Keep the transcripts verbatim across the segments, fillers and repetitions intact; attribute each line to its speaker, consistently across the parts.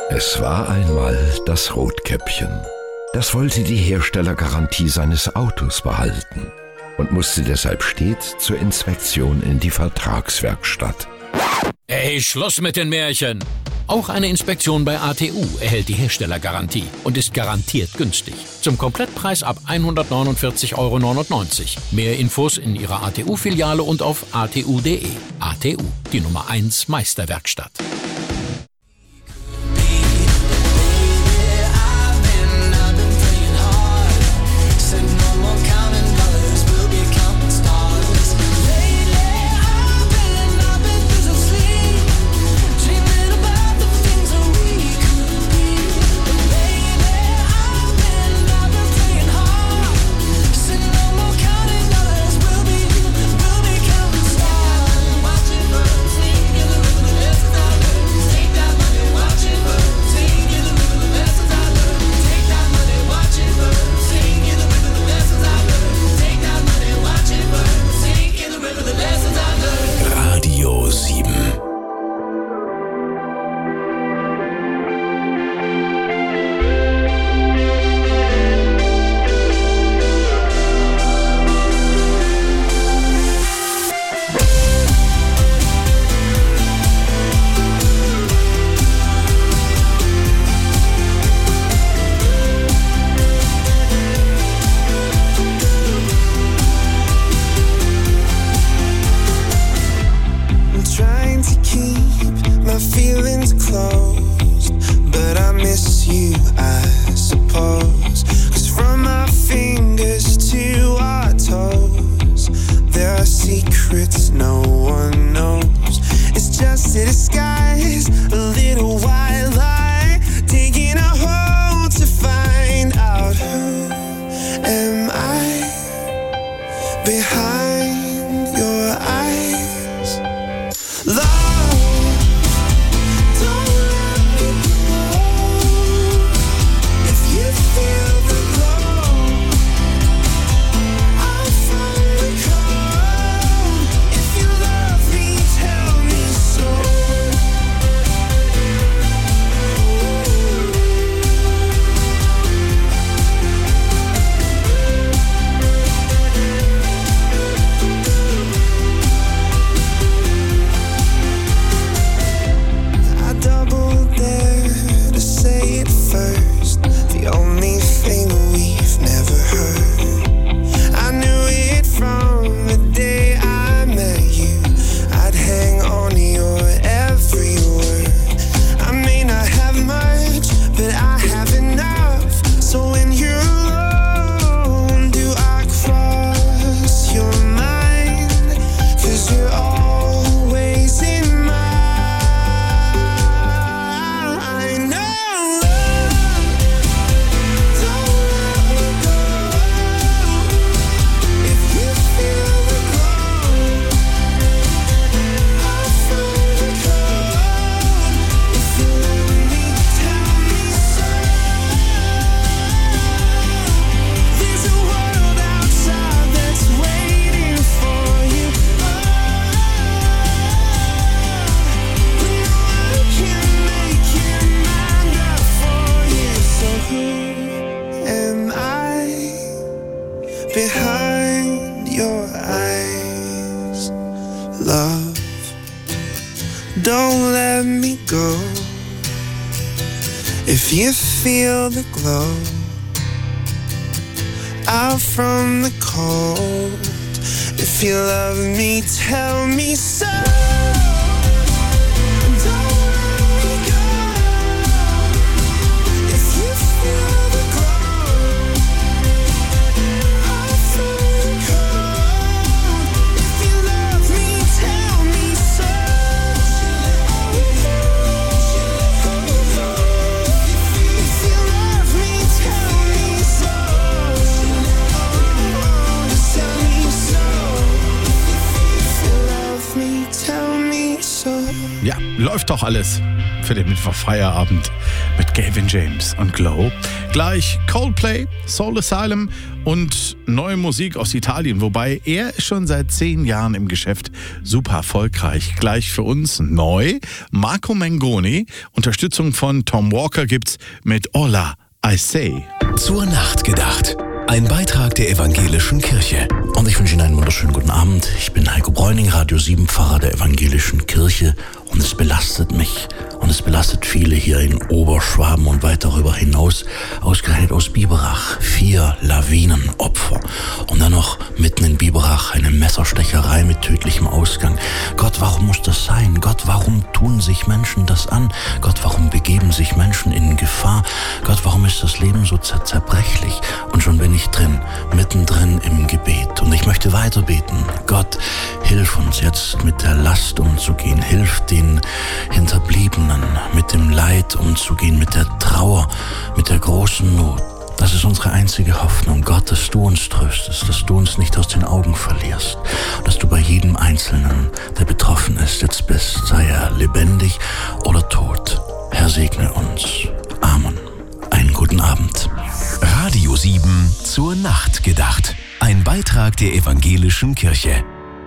Speaker 1: Es war einmal das Rotkäppchen. Das wollte die Herstellergarantie seines Autos behalten und musste deshalb stets zur Inspektion in die Vertragswerkstatt.
Speaker 2: Ey, Schluss mit den Märchen! Auch eine Inspektion bei A T U erhält die Herstellergarantie und ist garantiert günstig. Zum Komplettpreis ab hundertneunundvierzig Euro neunundneunzig. Mehr Infos in Ihrer A T U-Filiale und auf a t u punkt d e. A T U, die Nummer eins Meisterwerkstatt.
Speaker 3: Behind your eyes, love, don't let me go. If you feel the glow out from the cold, if you love me, tell me so.
Speaker 2: Ja, läuft doch alles.
Speaker 4: für den Mittwoch-Feierabend mit Gavin James und Glow. Gleich Coldplay, Soul Asylum und neue Musik aus Italien, wobei er ist schon seit zehn Jahren im Geschäft, super erfolgreich. Gleich für uns neu Marco Mengoni, Unterstützung von Tom Walker gibt's mit All I Say.
Speaker 5: Zur Nacht gedacht. Ein Beitrag der Evangelischen Kirche. Und ich wünsche Ihnen einen wunderschönen guten Abend. Ich bin Heiko Bräuning, Radio sieben, Pfarrer der Evangelischen Kirche. Und es belastet mich und es belastet viele hier in Oberschwaben und weit darüber hinaus. Ausgerechnet aus Biberach vier Lawinenopfer. Und dann noch mitten in Biberach eine Messerstecherei mit tödlichem Ausgang. Gott, warum muss das sein? Gott, warum tun sich Menschen das an? Gott, warum begeben sich Menschen in Gefahr? Gott, warum ist das Leben so zer- zerbrechlich? Und schon bin ich drin, mittendrin im Gebet. Und ich möchte weiter beten. Gott, hilf uns jetzt mit der Last umzugehen. Hilf den Hinterbliebenen, mit dem Leid umzugehen, mit der Trauer, mit der großen Not. Das ist unsere einzige Hoffnung. Gott, dass du uns tröstest, dass du uns nicht aus den Augen verlierst, dass du bei jedem Einzelnen, der betroffen ist, jetzt bist, sei er lebendig oder tot. Herr, segne uns. Amen. Einen guten Abend.
Speaker 6: Radio sieben zur Nacht gedacht. Ein Beitrag der Evangelischen Kirche.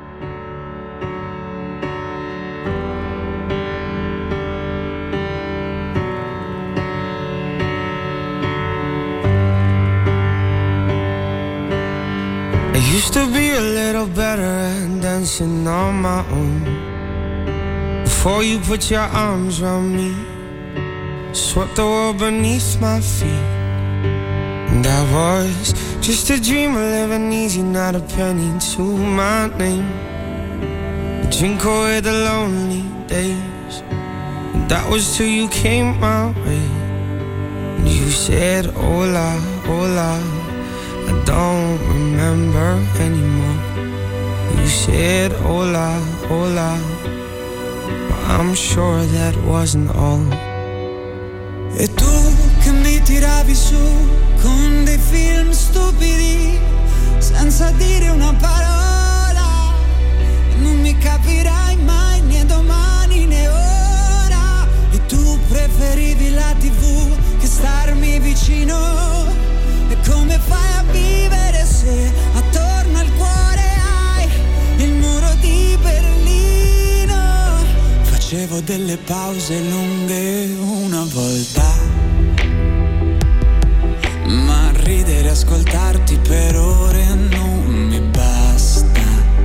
Speaker 3: I used to be a little better at dancing on my own. Before you put your arms around me, swept the world beneath my feet. And I was just a dreamer living easy, not a penny to my name. Drink away the lonely days. And that was till you came my way. And you said, hola, hola. I don't remember anymore. You said hola, hola, but I'm sure that wasn't all.
Speaker 7: E tu che mi tiravi su con dei film stupidi, senza dire una parola, e non mi capirai mai né domani né ora. E tu preferivi la tivù che starmi vicino. E come fai a vivere se attorno al cuore hai il muro di Berlino? Facevo delle pause lunghe una volta, ma ridere e ascoltarti per ore non mi basta.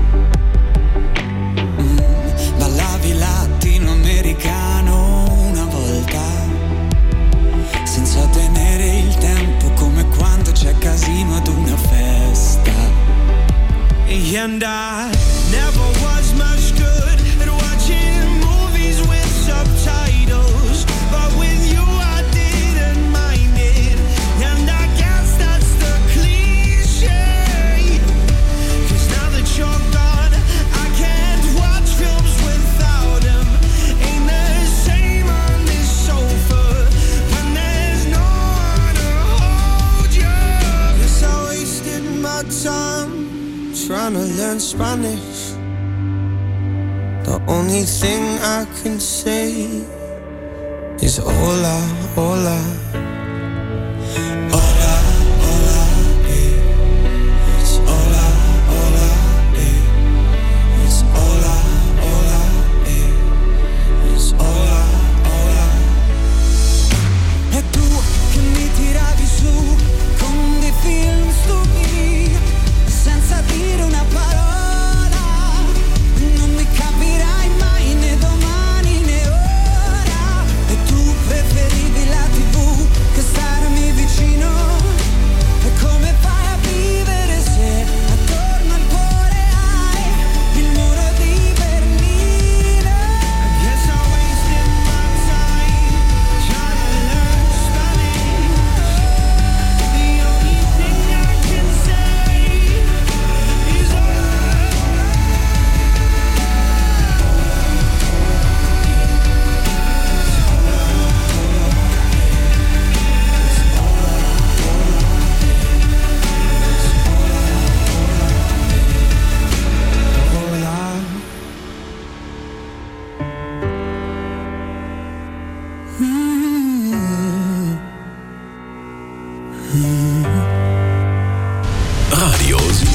Speaker 7: mm, Ballavi latinoamericano una volta, senza tenere il tempo, come quando c'è casino ad una festa.
Speaker 3: And I never was much good at watching movies with subtitles, but with you I didn't mind it. And I guess that's the cliche, 'cause now that you're gone I can't watch films without him. Ain't the same on this sofa when there's no one to hold you. Guess I wasted my time trying to learn Spanish. The only thing I can say is hola, hola.
Speaker 7: Hola, hola, eh. It's hola, hola, eh. It's hola, hola, eh. It's hola, hola. E tu che mi tiravi su con dei film stupidi, senza dire una parola, non mi capirai mai né domani né ora. E tu preferivi la tivù
Speaker 6: Radio sieben.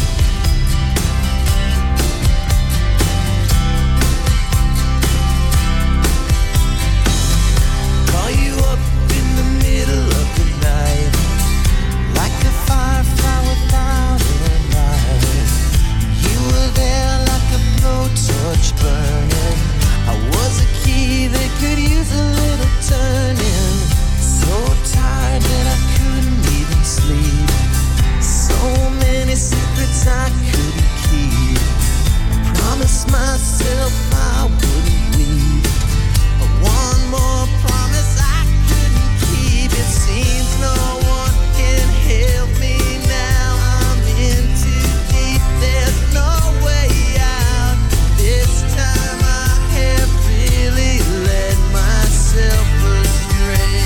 Speaker 3: Call you up in the middle of the night, like a firefly without a light. You were there like a blowtorch burning. I was a key that could use a little turning. So tired that I couldn't even sleep. So many secrets I couldn't keep. I promised myself I wouldn't weep. But one more promise I couldn't keep. It seems no one can help me now. I'm in too deep. There's no way out. This time I have really led myself astray.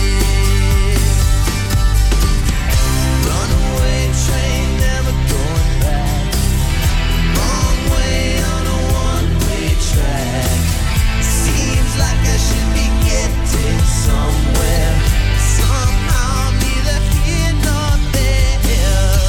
Speaker 3: Runaway train, never going back. Wrong way on a one-way track. Seems like I should be getting somewhere. Somehow I'm neither here nor there.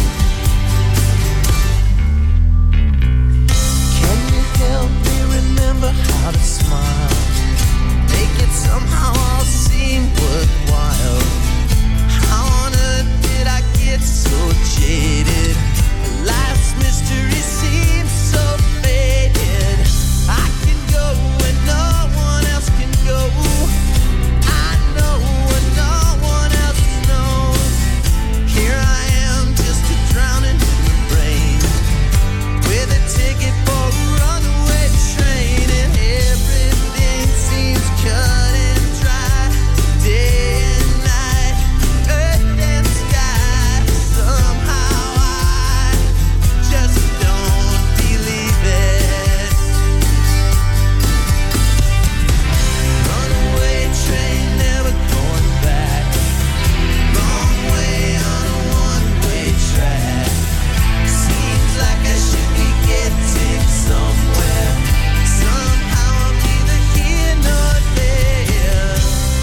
Speaker 3: Can you help me remember how to smile? Make it somehow all seem worthwhile. How on earth did I get so jaded? Life's mystery seems so faded. I can go where no one else can go. I know what no one else knows. Here I am, just a drowning human brain, with a ticket for a runaway train, and everything seems cut and dry. Day and night, earth and sky. Somehow I just don't believe it. Runaway train, never going back. Wrong way on a one-way track. Seems like I should be getting somewhere. Somehow I'm neither here nor there.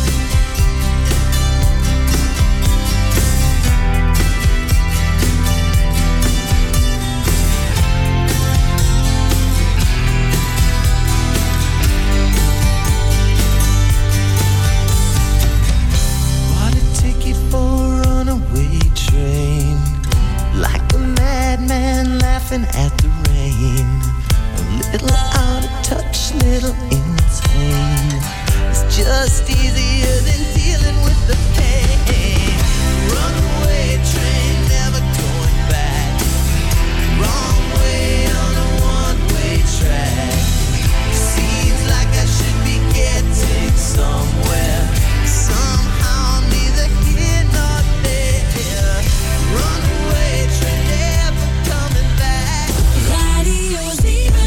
Speaker 3: Bought a ticket for a runaway train, like a madman laughing at the rain. A little out of touch, little insane. It's just easier than dealing with the pain. Runaway train, never going back. Wrong way on a one-way track. Seems like I should be getting somewhere. Somehow I'm neither here nor there. Runaway train, never coming back.
Speaker 8: Radio sieben.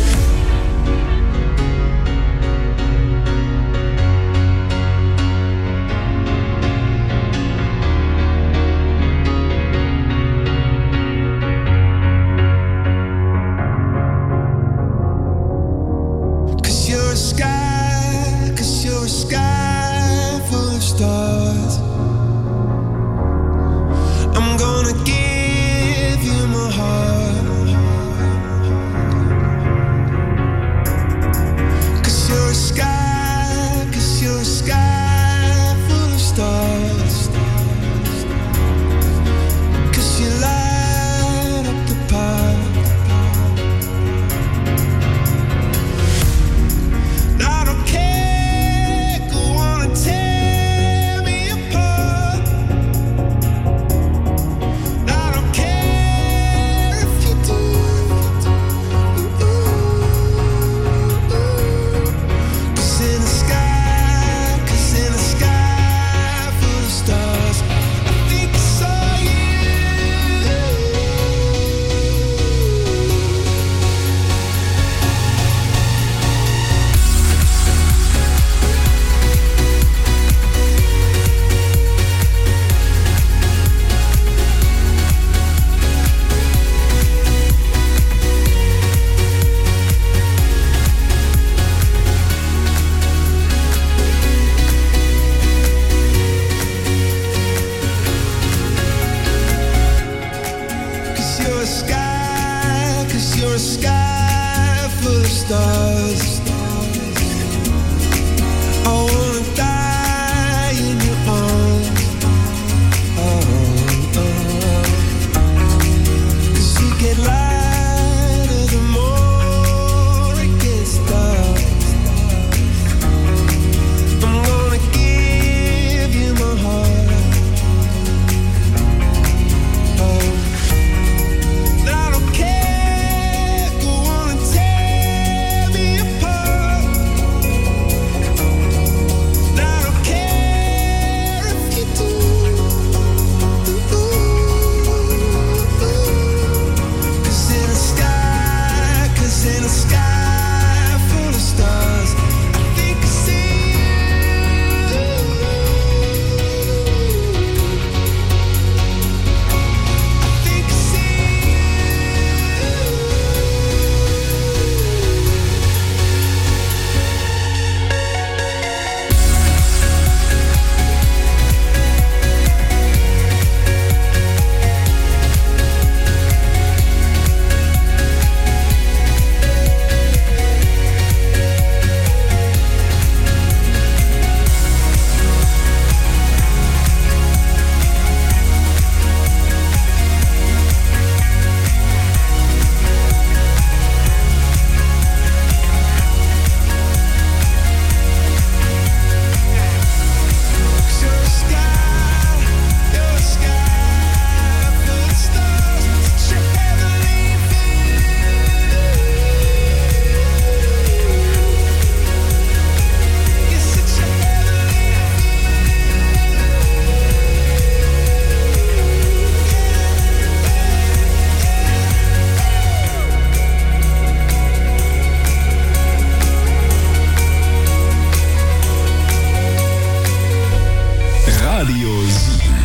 Speaker 6: Radio sieben.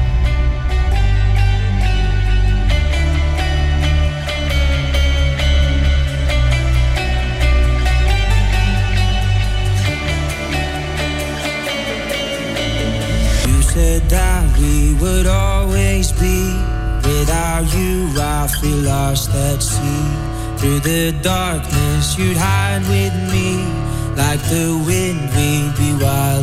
Speaker 7: You said that we would always be. Without you, I feel lost at sea. Through the darkness, you'd hide with me. Like the wind, we'd be wild